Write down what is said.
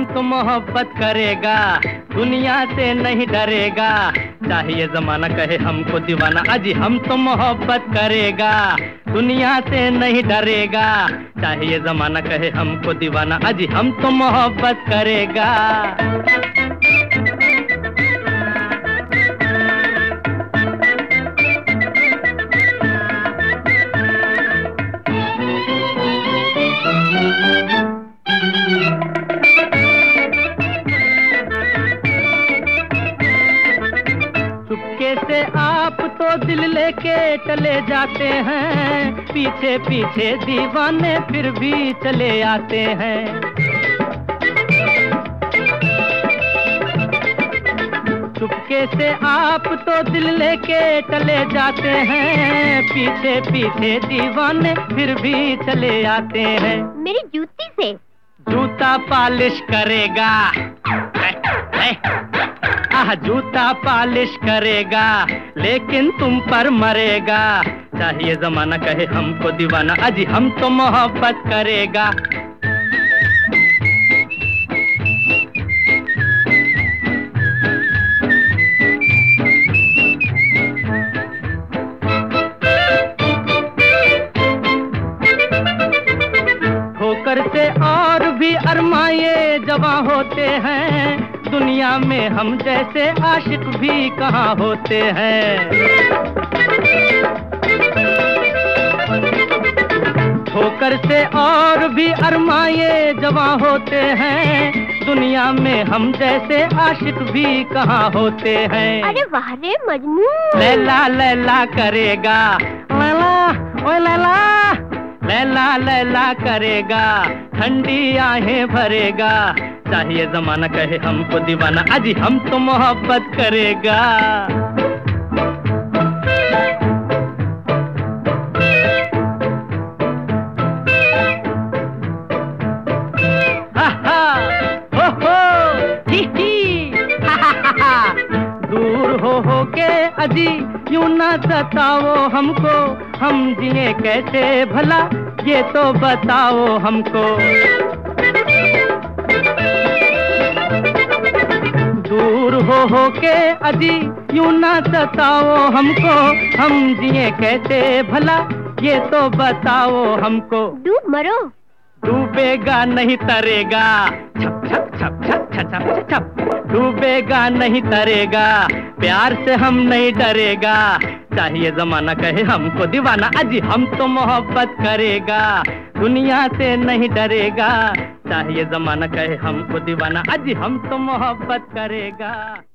तो मोहब्बत करेगा, दुनिया से नहीं डरेगा। चाहिए जमाना कहे हमको दीवाना, अजी हम तो मोहब्बत करेगा, दुनिया से नहीं डरेगा। चाहिए जमाना कहे हमको दीवाना, अजी हम तो मोहब्बत करेगा। चुपके से आप तो दिल लेके चले जाते हैं, पीछे पीछे दीवाने फिर भी चले आते हैं। चुपके से आप तो दिल लेके चले जाते हैं, पीछे पीछे दीवाने फिर भी चले आते हैं। मेरी जूती से जूता पॉलिश करेगा, जूता पॉलिश करेगा, लेकिन तुम पर मरेगा। चाहिए जमाना कहे हमको दीवाना, अजी हम तो मोहब्बत करेगा। ठोकर से और भी अरमाए जवां होते हैं, दुनिया में हम जैसे आशिक भी कहाँ होते हैं। ठोकर से और भी अरमाए जवां होते हैं, दुनिया में हम जैसे आशिक भी कहाँ होते हैं। अरे वाह रे मजनू, लैला लैला करेगा, लैला ओ लैला, लैला लैला करेगा, ठंडी आहें भरेगा। चाहिए जमाना कहे हमको दीवाना, अजी हम तो मोहब्बत करेगा। हा हा हो ही हा हा। दूर हो के अजी यूं ना सताओ हमको, हम जिए कैसे भला ये तो बताओ हमको। दूर हो के अजी यूं ना सताओ हमको, हम जिए कैसे भला ये तो बताओ हमको। डूब मरो, डूबेगा नहीं तरेगा, छप छप छप छप छप छप छप। डूबेगा नहीं तरेगा, प्यार से हम नहीं डरेगा। चाहिए जमाना कहे हमको दीवाना, अजी हम तो मोहब्बत करेगा, दुनिया से नहीं डरेगा। चाहिए जमाना कहे हमको दीवाना, अजी हम तो मोहब्बत करेगा।